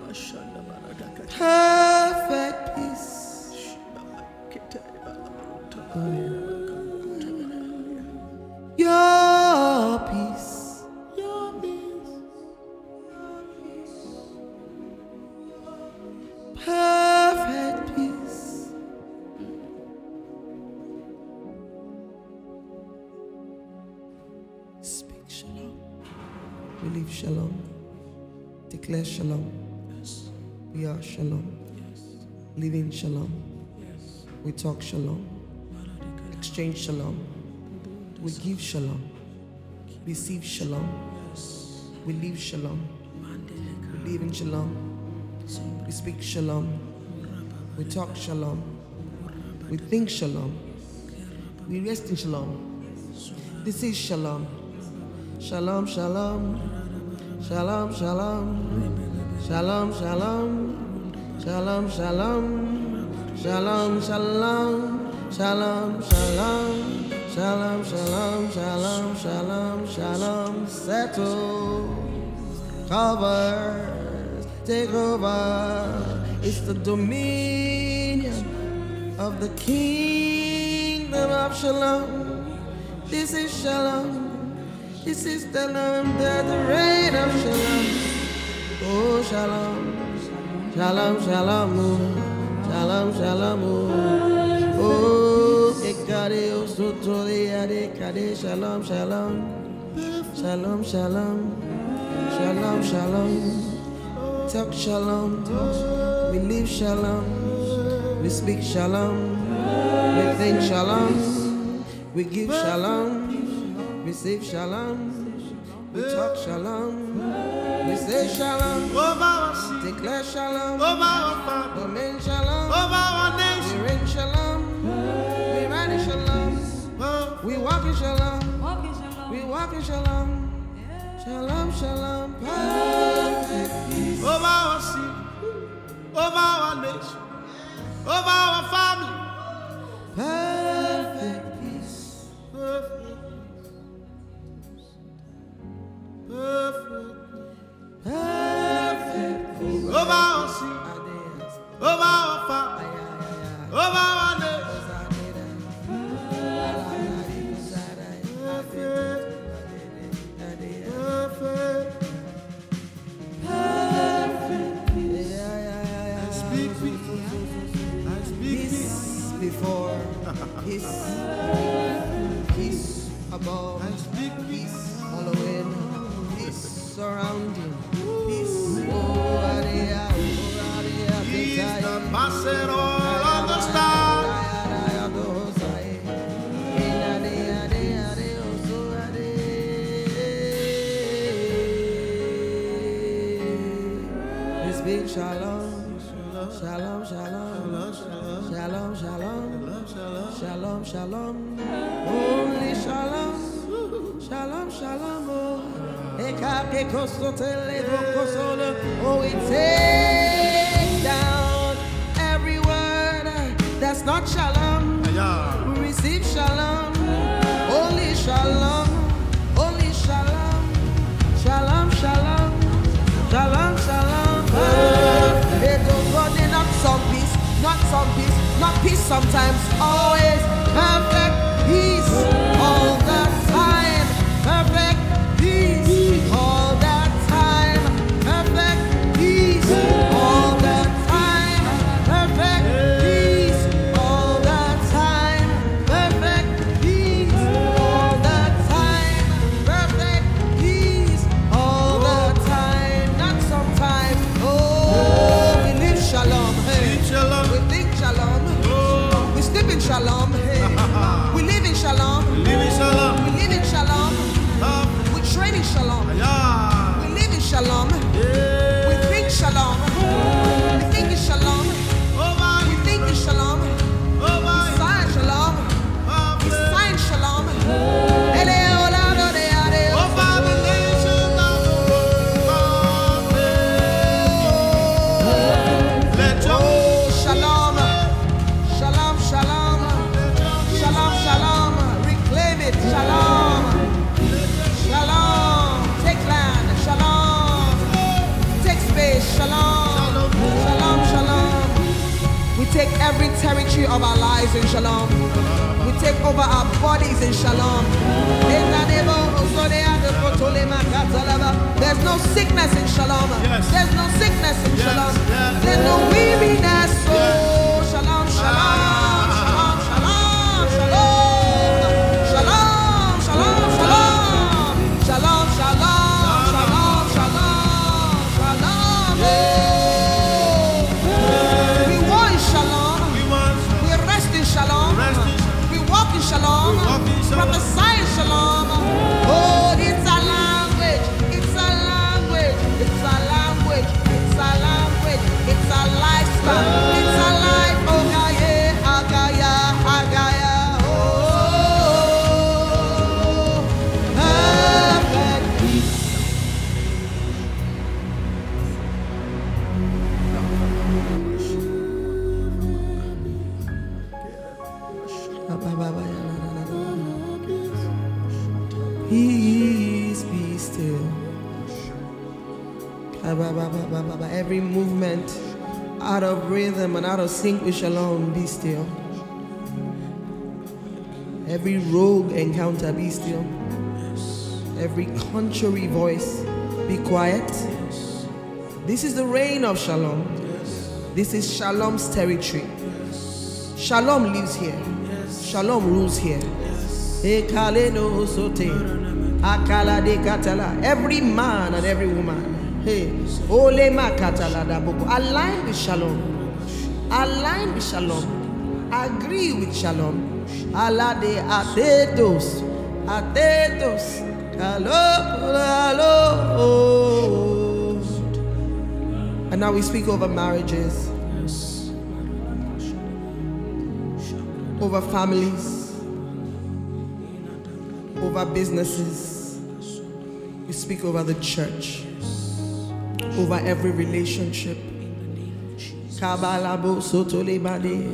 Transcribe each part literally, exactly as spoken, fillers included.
Perfect peace. Your peace. Your peace. Perfect peace. Speak shalom. Believe shalom. Declare shalom. Yes. We are shalom. Yes. Live in shalom. Yes. We talk shalom. Exchange shalom. We give shalom. Receive shalom. Yes. We live shalom. We live in shalom. We speak shalom. We talk shalom. We think shalom. We rest in shalom. This is shalom. Shalom, shalom. Shalom, shalom. Shalom, shalom. Shalom, shalom. Shalom, shalom. Shalom, shalom. Shalom, shalom, shalom, shalom, shalom. Settle. Cover. Take over. It's the dominion of the kingdom of shalom. This is shalom. This is the land, the reign of shalom. Oh, shalom. Shalom, shalom. Shalom, shalom. Oh, ekade osotole ade kade shalom, shalom. Shalom, shalom. Shalom, shalom. Talk shalom. We live shalom. We speak shalom. We think shalom. We give shalom. Receive shalom. We talk shalom. We say shalom. Declare shalom. Domain shalom. We reign shalom. We ride in shalom. We walk in shalom. We walk in shalom. Shalom, shalom. Perfect peace. Over our city, over our nation, over our family. Perfect peace. Perfect. Perfect. Perfect peace. Over our city, over our family, over our nation. Perfect. Perfect. Before, peace, peace above, I speak peace following, peace surrounding, peace. Oh, adia, oh, adia, He's the master all understand. Speak shalom, shalom, shalom, shalom, shalom. Shalom, shalom, only shalom, shalom, shalom, oh, Ekake kostotele vokosolo. Oh, we take down every word that's not shalom. We receive shalom, only shalom, only shalom, shalom, shalom, shalom, shalom. It was running up some peace, not some peace. Not peace sometimes, always perfect peace all the time. Perfect peace all the time. Perfect peace all the time. Perfect peace all the time. Perfect peace all the time. Perfect peace all the time. Not sometimes. Oh, we live shalom. Hey. We think shalom. We sleep in shalom, hey. We live in shalom. take every territory of our lives in shalom. We take over our bodies in shalom. There's no sickness in shalom. Yes. There's no sickness in Yes. shalom. Yes. There's no weariness. Oh, shalom, shalom, shalom, shalom, shalom, shalom, shalom, shalom, shalom, shalom, shalom, shalom, shalom. Oh, we want shalom. We want We rest in shalom. Rest in shalom. We walk in shalom. We walk in shalom. Prophesy in shalom. Oh, it's a language. It's a language. It's a language. It's a language. It's a lifestyle. It's a life. Oh, Gaia, Agaya, Agaya. Oh, perfect peace. Peace, be still. Every movement out of rhythm and out of sync with shalom, be still. Every rogue encounter, be still. Every contrary voice, be quiet. This is the reign of shalom. This is shalom's territory. Shalom lives here. Shalom rules here. Every man and every woman, hey, align with shalom. Align with shalom. Agree with shalom. Alade atetos, atetos. Hello, hello. And now we speak over marriages, over families, over businesses. We speak over the church, over every relationship. Kabalabo sotolebade.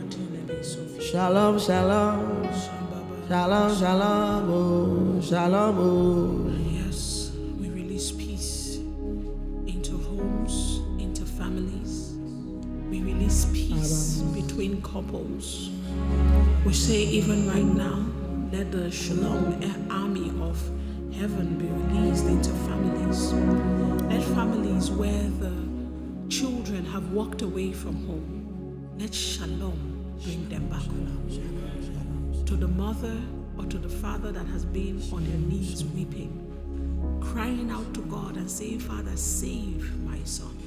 Shalom, shalom, shalom, shalom, oh, shalom. Oh. Yes, we release peace into homes, into families. We release peace between couples. We say even right now, let the shalom army of heaven be released into families. Let families where the children have walked away from home, let shalom bring them back home. To the mother or to the father that has been on their knees weeping, crying out to God and saying, Father, save my son,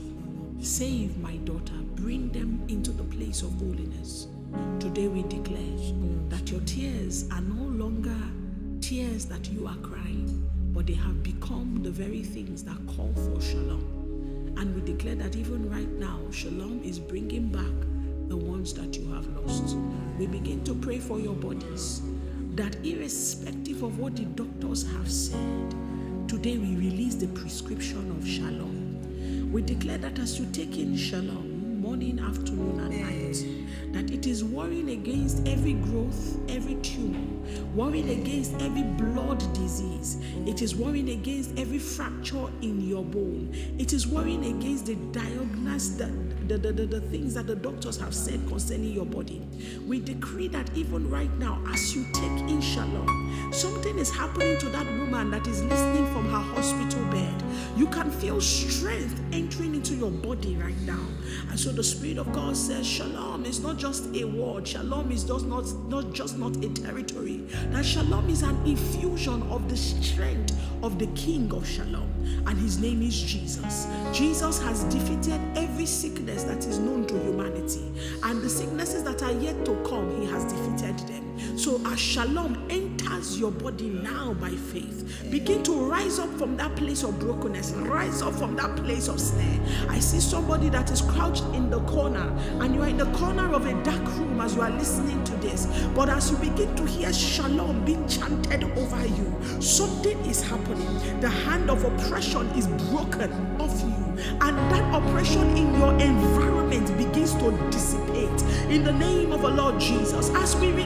save my daughter, bring them into the place of holiness. Today we declare that your tears are no longer tears that you are crying, but they have become the very things that call for shalom. And we declare that even right now, shalom is bringing back the ones that you have lost. We begin to pray for your bodies, that irrespective of what the doctors have said, today we release the prescription of shalom. We declare that as you take in shalom, morning, afternoon, and night, that it is warring against every growth, every tumor, warring against every blood disease. It is warring against every fracture in your bone. It is warring against the diagnosis, the, the, the, the, the things that the doctors have said concerning your body. We decree that even right now, as you take in shalom, something is happening to that woman that is listening from her hospital bed. You can feel strength entering into your body right now. And so the Spirit of God says, shalom is not just a word. Shalom is just not, not just not a territory. That shalom is an infusion of the strength of the King of Shalom. And his name is Jesus. Jesus has defeated every sickness that is known to humanity. And the sicknesses that are yet to come, he has defeated them. So as shalom enters your body now by faith, begin to rise up from that place of brokenness, rise up from that place of snare. I see somebody that is crouched in the corner, and you are in the corner of a dark room as you are listening to this. But as you begin to hear shalom being chanted over you, something is happening. The hand of oppression is broken off you, and that oppression in your environment begins to dissipate in the name of the Lord Jesus. As we release shalom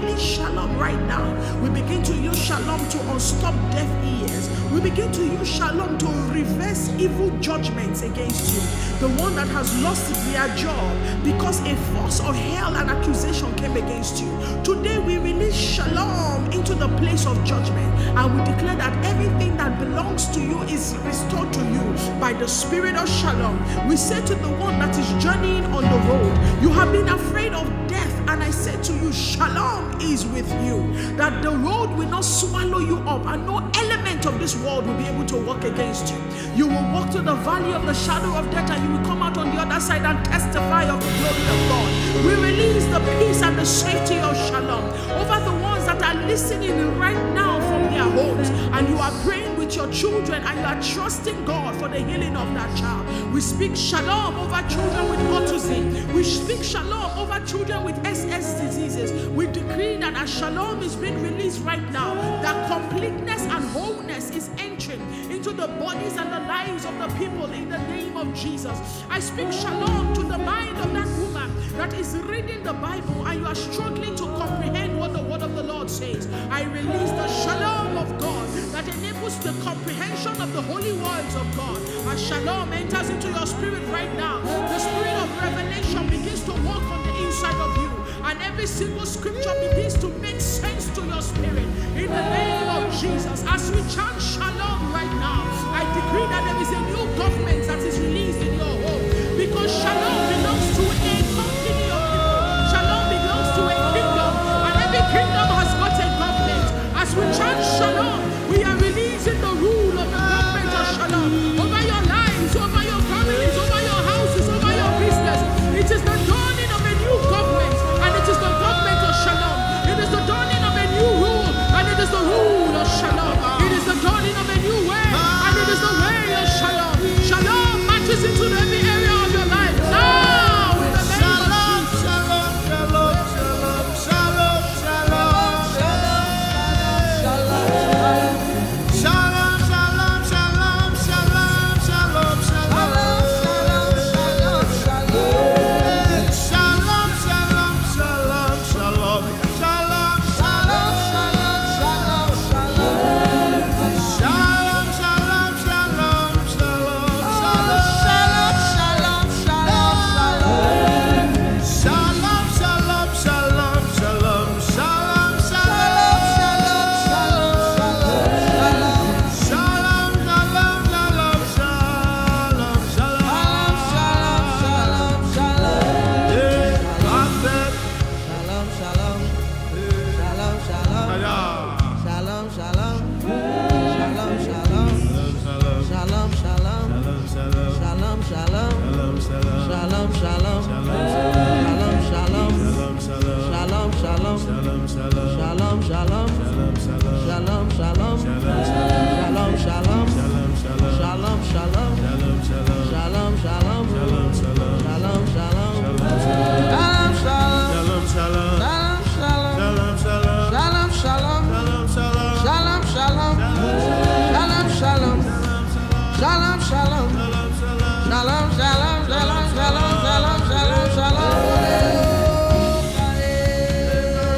shalom right now. We begin to use shalom to unstop deaf ears. We begin to use shalom to reverse evil judgments against you. The one that has lost their job because a force of hell and accusation came against you. Today we release shalom into the place of judgment, and we declare that everything that belongs to you is restored to you by the spirit of shalom. We say to the one that is journeying on the road, you have been afraid of death, and I say to you, shalom is with you. That the road will not swallow you up, and no element of this world will be able to work against you. You will walk through the valley of the shadow of death, and you will come out on the other side and testify of the glory of God. We release the peace and the safety of shalom over the ones that are listening right now from their homes, and you are praying with your children, and you are trusting God for the healing of that child. We speak shalom over children with autism. We speak shalom over children with S S diseases. We decree that as shalom is being released right now, that completeness and wholeness is entering into the bodies and the lives of the people in the name of Jesus. I speak shalom to the mind of that woman that is reading the Bible, and you are struggling to comprehend what the word of the Lord says. I release the shalom of God that enables the comprehension of the holy words of God. As shalom enters into your spirit right now, the spirit of revelation begins to walk on the inside of you, and every single scripture begins to make sense to your spirit in the name of Jesus. As we chant shalom right now, I decree that there is a new government that is released in your home, because shalom belongs to a company of people. Shalom belongs to a kingdom, and every kingdom has got a government. As we chant shalom, we are releasing the rule of the government of shalom over your lives, over your families, over your houses, over your business. It is the dawning of a new government, and it is the government of shalom. It is the dawning of a new rule, and it is the rule of shalom. It is the dawning of a new way, and it is the way of shalom. Shalom marches into every area of your life now in the name of Jesus. Shalom, shalom, shalom, shalom, shalom, shalom, shalom, shalom, shalom, shalom, shalom, shalom,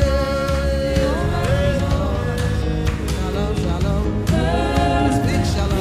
Shalom,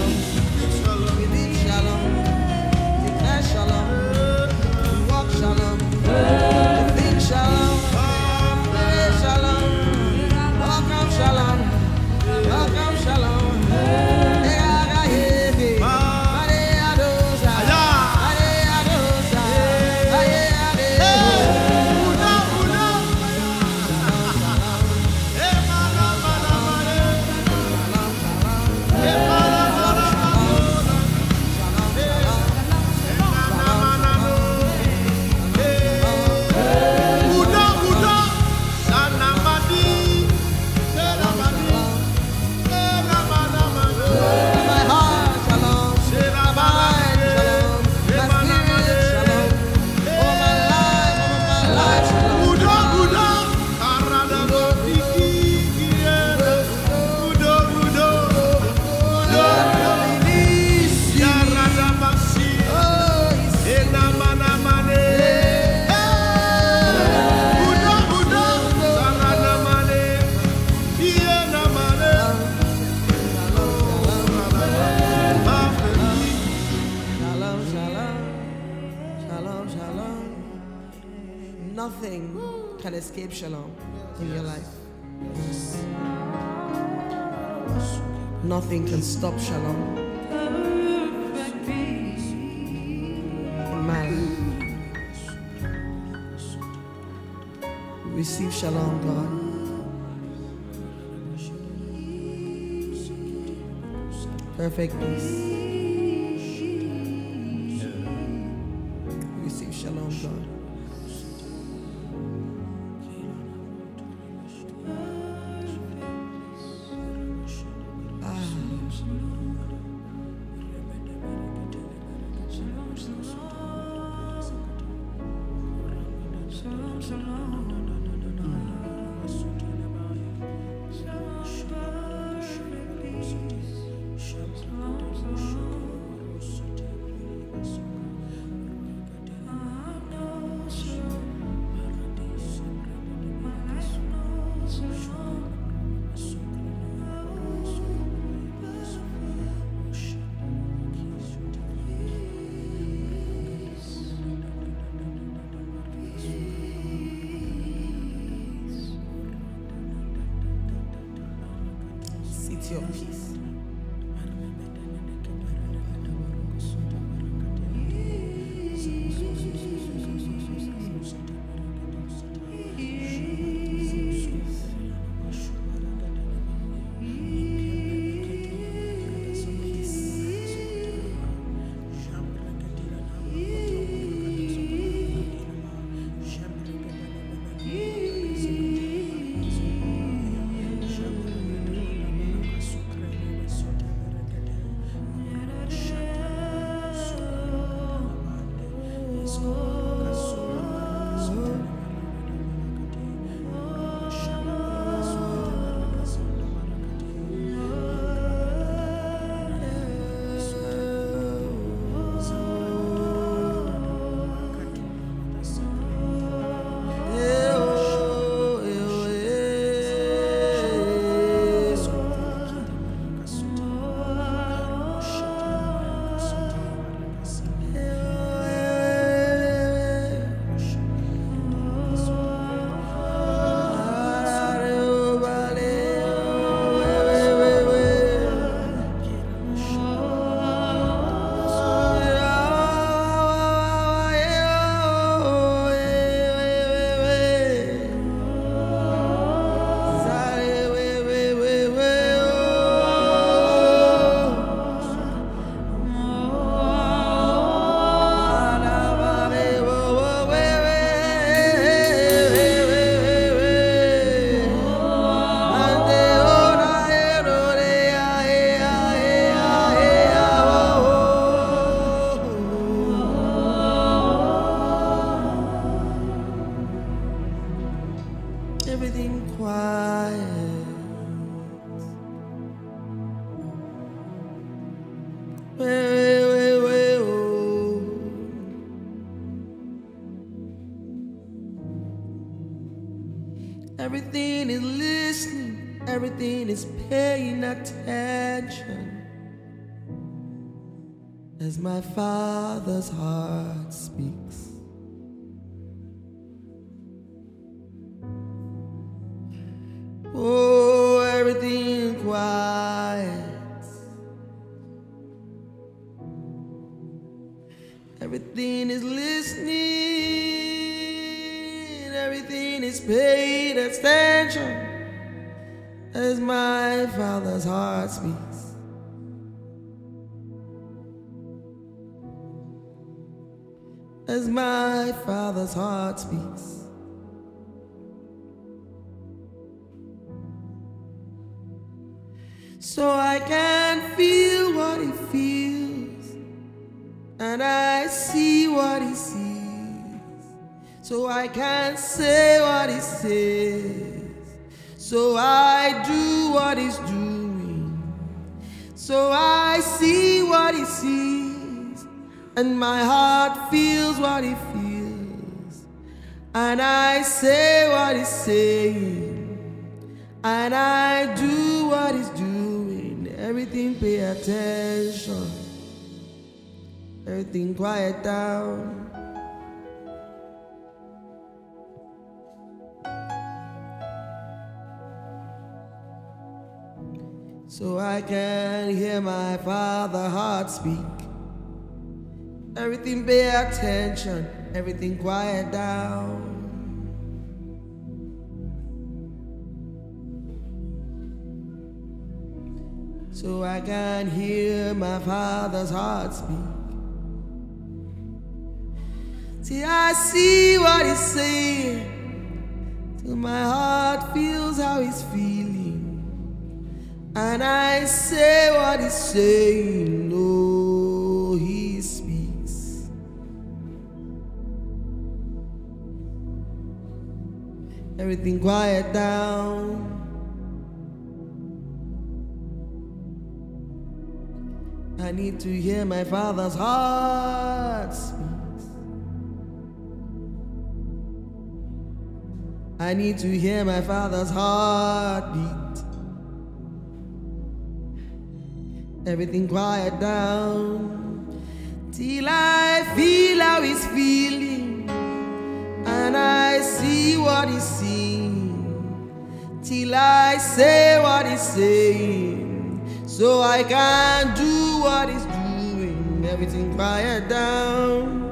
shalom, shalom. Nothing can escape shalom in your life. Nothing can stop shalom in my life. Receive shalom, God. Perfect peace. Receive shalom, God. Your peace. Everything quiet. Wait, wait, wait, oh. Everything is listening, everything is paying attention as my Father's heart speaks. Oh, everything quiet. Everything is listening. Everything is paid attention as my Father's heart speaks. As my Father's heart speaks. So I can feel what he feels, and I see what he sees. So I can say what he says, so I do what he's doing. So I see what he sees, and my heart feels what he feels, and I say what he's saying, and I do what he's doing. Everything pay attention. Everything quiet down. so I can hear my Father heart speak. Everything pay attention, everything quiet down. So I can hear my Father's heart speak. See, I see what he's saying, till my heart feels how he's feeling, and I say what he's saying. Oh, he speaks. Everything quiet down. I need to hear my Father's heart speak. I need to hear my Father's heartbeat. Everything quiet down till I feel how he's feeling, and I see what he's seeing, till I say what he's saying, so I can do what he's doing. Everything quiet down.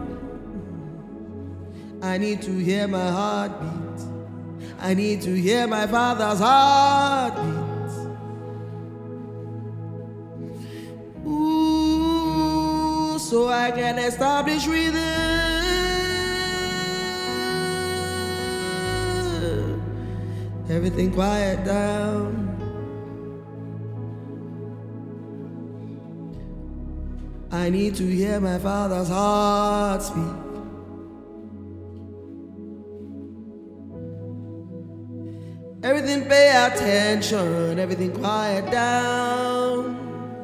I need to hear my heartbeat. I need to hear my Father's heartbeat. Ooh, so I can establish rhythm. Everything quiet down. I need to hear my Father's heart speak. Everything pay attention, everything quiet down,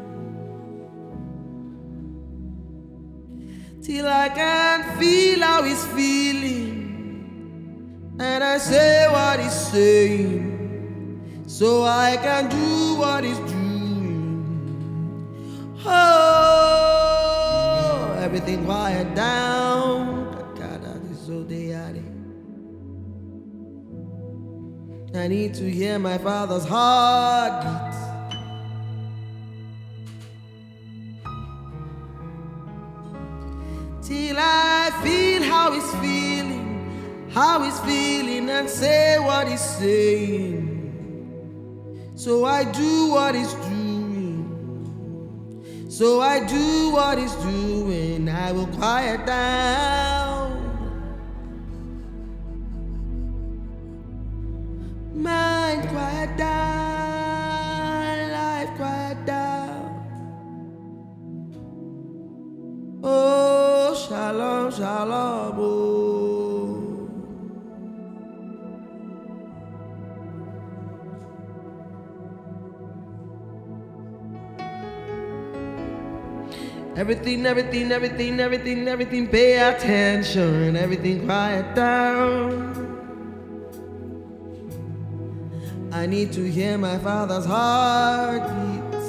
till I can feel how he's feeling, and I say what he's saying, so I can do what he's doing. Oh, everything quiet down. I need to hear my Father's heartbeat. Till I feel how he's feeling, how he's feeling, and say what he's saying, so I do what he's doing. So I do what he's doing. I will quiet down. Mind quiet down, life quiet down. Oh, shalom, shalom, oh. Everything, everything, everything, everything, everything, pay attention. Everything quiet down. I need to hear my Father's heartbeat.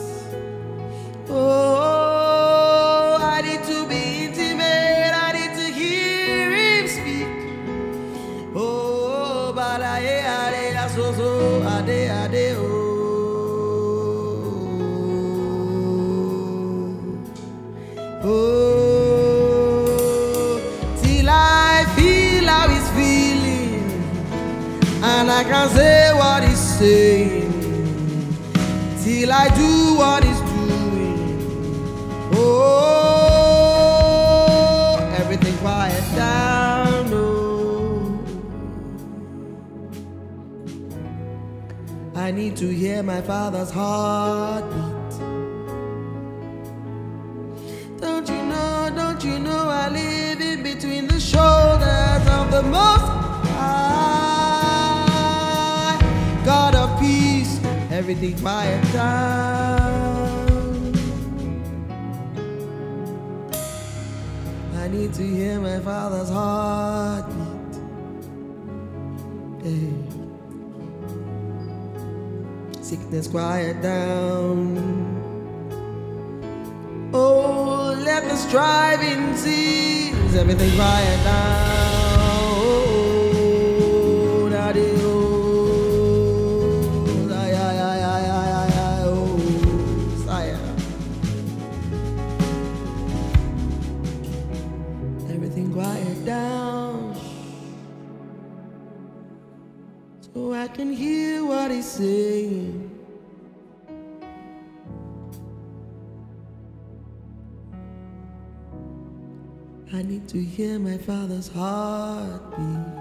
Oh, I need to be intimate. I need to hear him speak. Oh, but I ade so so ade ade oh. Oh, till I feel how he's feeling, and I can say what he's saying, till I do what he's doing. Oh, everything quiet down. Oh, I need to hear my Father's heartbeat. Don't you know, don't you know I live in between the shoulders of the Most High, God of peace, everything quiet down. I need to hear my Father's heartbeat. Hey. Sickness quiet down. Oh, let the striving cease, everything quiet down. Oh, daddy, oh, ay, ay, ay, ay, ay, ay, oh. quiet down so I can hear what he's saying. I need to hear my Father's heartbeat.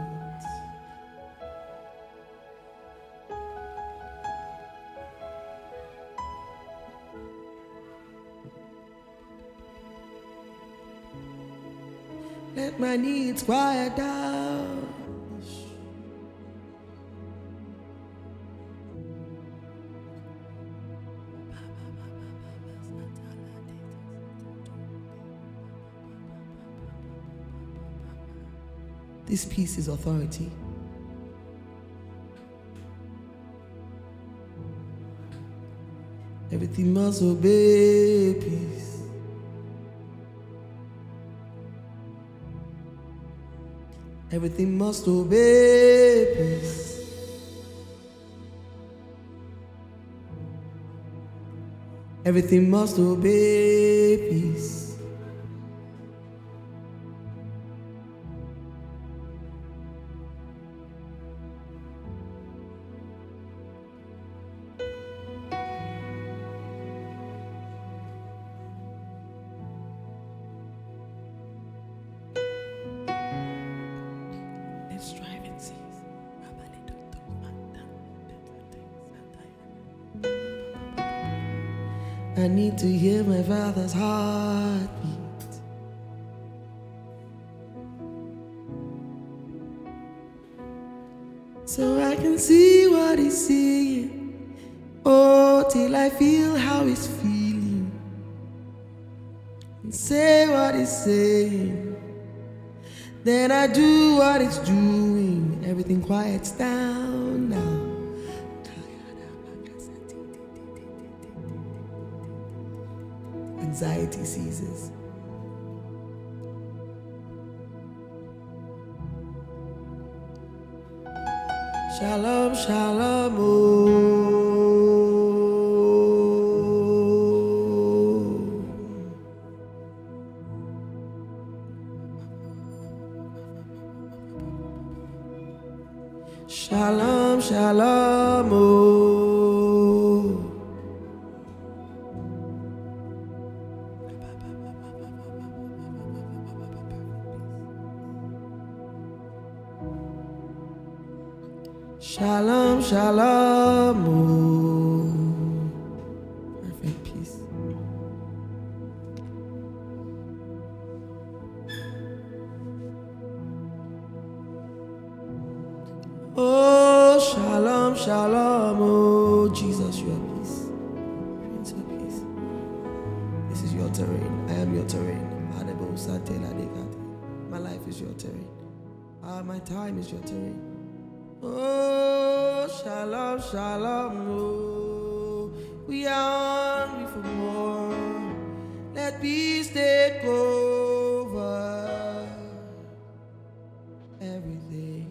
Let my needs quiet down. This peace is authority. Everything must obey peace. Everything must obey peace. Everything must obey peace. Let's strive and see. I need to hear my Father's heartbeat. So I can see what he's seeing. Oh, till I feel how he's feeling. And say what he's saying. Then I do what he's doing. Everything quiets down now. Anxiety ceases. Shalom, shalom, oh. Shalom, shalom, oh. Shalom, shalom, oh. Perfect peace. Oh, shalom, shalom, oh. Jesus, you are peace. Prince of peace. This is your terrain. I am your terrain. My life is your terrain. Ah, my time is your terrain. Oh, shalom, shalom, oh. We are hungry for more. Let peace take over everything.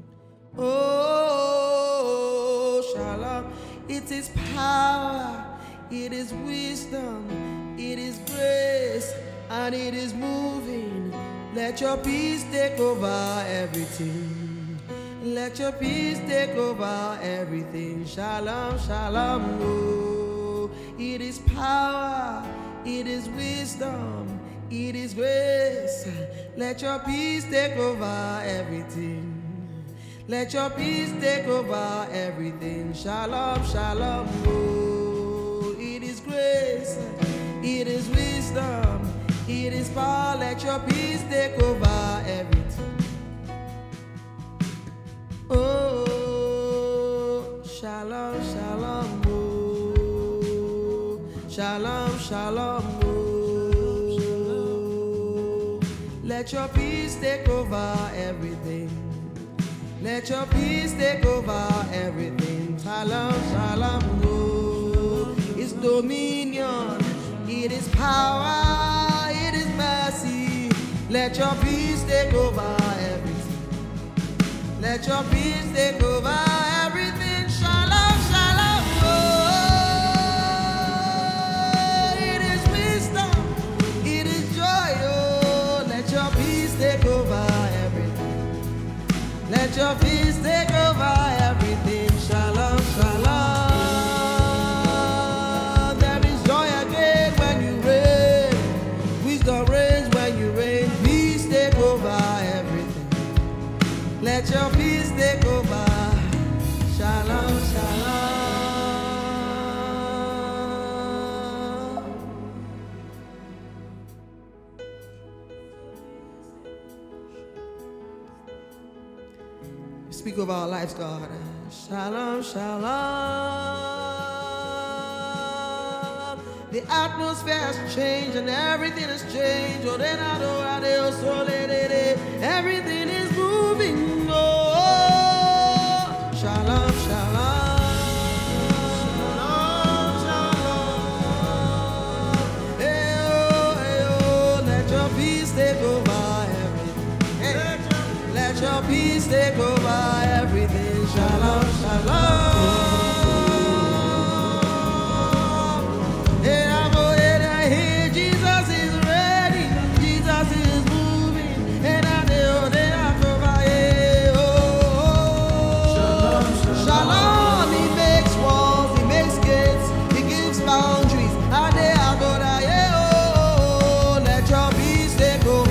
Oh, shalom. It is power, it is wisdom, it is grace, and it is moving. Let your peace take over everything. Let your peace take over everything. Shalom, shalom, oh. It is power, it is wisdom, it is grace. Let your peace take over everything. Let your peace take over everything. Shalom, shalom, oh. It is grace, it is wisdom, it is power. Let your peace take over everything. Oh, shalom, shalom, oh. Shalom, shalom, oh. Let your peace take over everything. Let your peace take over everything. Shalom, shalom, oh. It's dominion, it is power, it is mercy. Let your peace take over everything. Let your peace take over everything. Shalom, shalom, oh. It is wisdom, it is joy, oh. Let your peace take over. Let your peace take over everything. Shalom, shalom. There is joy again when you reign. Wisdom reigns when you reign. Peace take over everything. Let your peace take over. Shalom, shalom. Speak of our lives, God. Shalom, shalom. The atmosphere has changed and everything has changed. Oh, then I know I do, so let it. Everything is moving. Oh, shalom, shalom. Shalom, shalom. Hey, oh, hey, oh, let your peace take over everything. Hey. Let your peace take over everything. Shalom, shalom. Hey, I'm going to hear Jesus is ready. Jesus is moving. And I know that I come by. Oh, shalom. He makes walls, he makes gates, he gives boundaries. And they are going to hear. Oh, let your peace take over.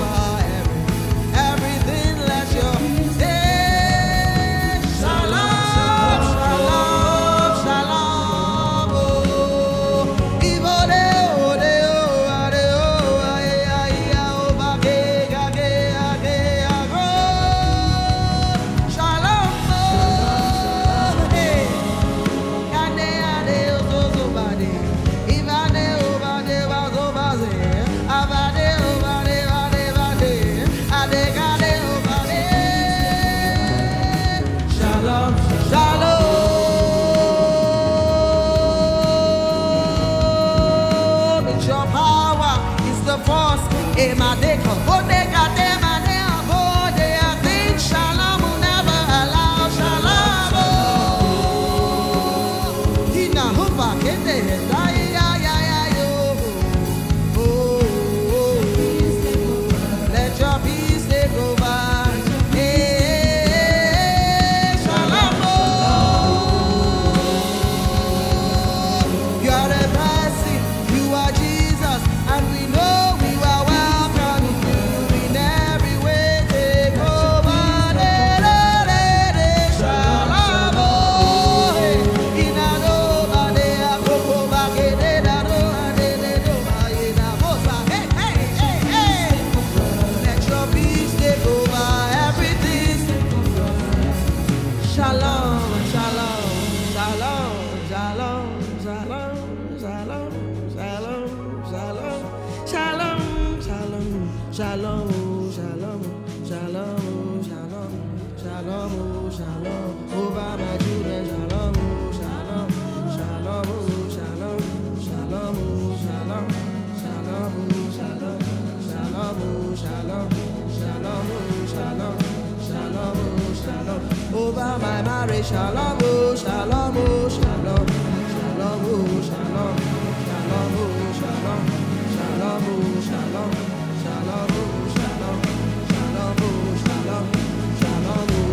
Over my marriage, shalom, oh, shalom, oh, shalom, shalom, oh, shalom, shalom, oh, shalom, shalom, oh, shalom, shalom, oh, shalom, shalom, oh, shalom, shalom, oh,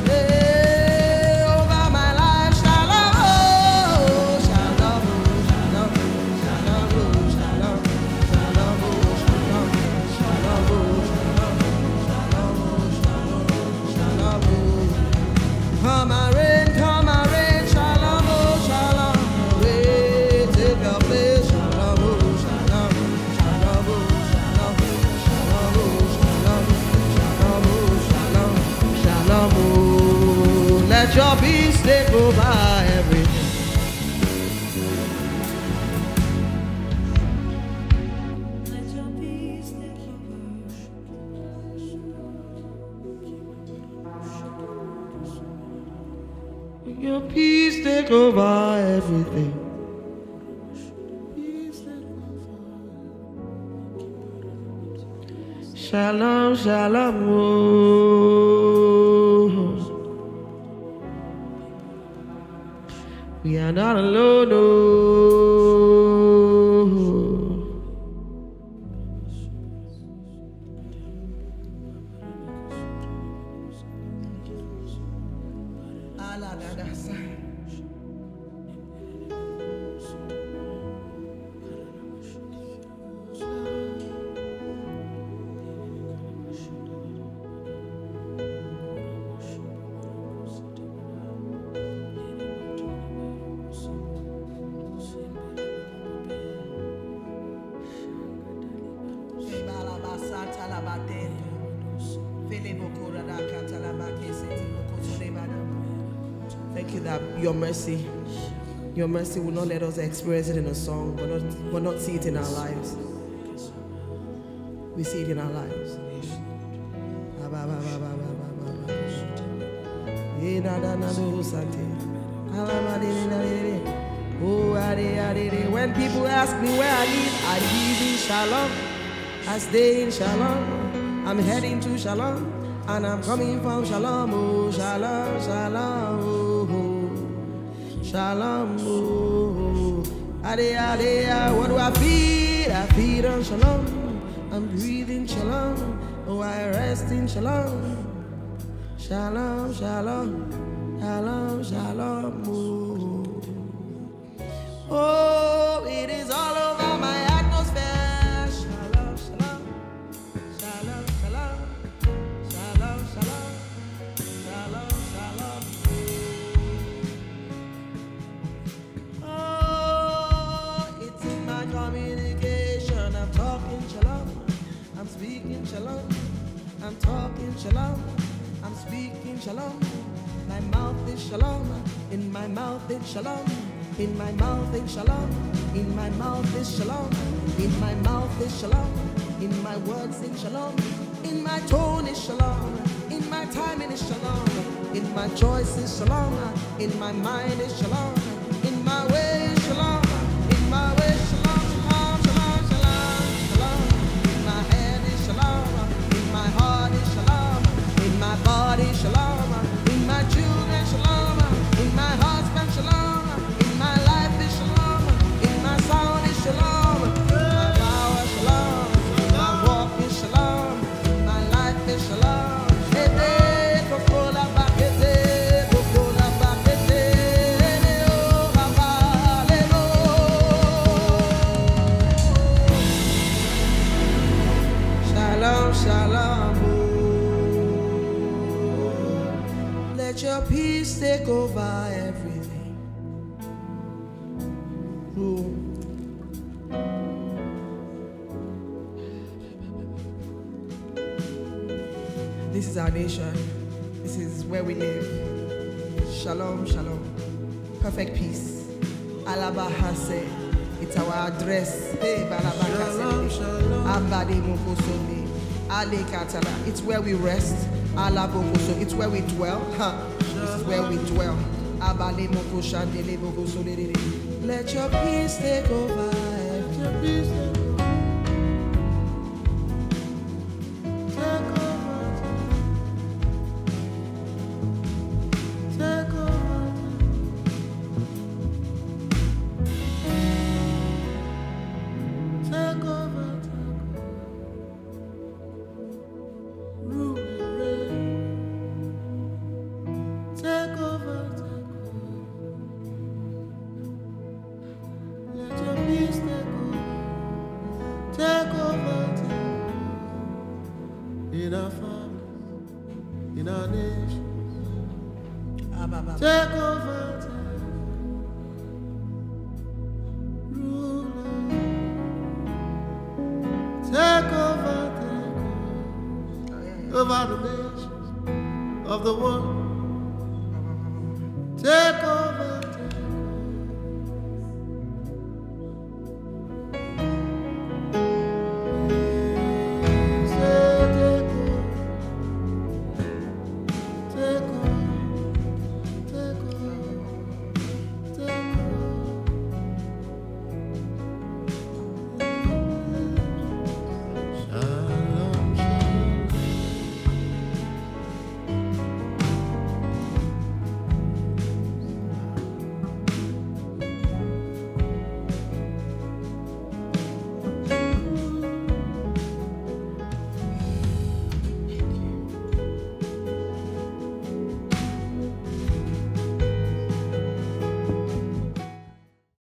hey, over my life, shalom, oh, shalom, oh, shalom, shalom, oh, shalom, shalom, oh, shalom, shalom, oh, shalom, shalom, oh, shalom, shalom, oh. Come and rain, come and rain, shalom, oh, shalom, rain, take your place, shalom, oh, shalom, shalom, oh, shalom, shalom, oh, shalom, shalom, oh, shalom, shalom, oh, let your peace take over everything. Let your peace take over. Your peace take over everything. Shalom, shalom. Oh. We are not alone. Oh. Thank you that your mercy, your mercy will not let us experience it in a song, but not, but not see it in our lives. We see it in our lives. When people ask me where I live, I live in Shalom. I stay in Shalom. I'm heading to Shalom. And I'm coming from Shalom, oh, Shalom, Shalom, oh, oh. Shalom, oh, oh. Ade, ade, ah. What do I feed? I feed on Shalom. I'm breathing Shalom. Oh, I rest in Shalom. Shalom, Shalom, Shalom, Shalom, oh. Oh, it is all over my atmosphere. Shalom, Shalom, Shalom, Shalom. Shalom, shalom, shalom, shalom. Oh, it's in my communication. I'm talking shalom. I'm speaking shalom. I'm talking shalom. I'm speaking shalom. My mouth is shalom. In my mouth is shalom. In my mouth is shalom. In my mouth is shalom. In my mouth is shalom. In my words is shalom. In my tone is shalom. In my timing is shalom. In my choice is shalom. In my mind is shalom. In my way is shalom. In my way is shalom. Shalom, shalom, shalom, shalom. In my head is shalom. In my heart is shalom. In my body shalom. In my children shalom. In my husband shalom. In my life is shalom. In my sound is shalom. In my power shalom. In my walk is shalom. In my life is shalom. Shalom, shalom. Let your peace take over everything. Ooh. This is our nation. This is where we live. Shalom, shalom. Perfect peace. Alabahase. It's our address. Hey, Shalom, shalom. Abadi Mokosoni. Ale Katala. It's where we rest. Alabokoso. It's where we dwell. Huh. This is where we dwell. Abale Mokoshandele Bokosoli. Let your peace take over. Let your peace take over. In our families, in our nation, take over, take ruler, take over, take over, over the nations of the world, take over.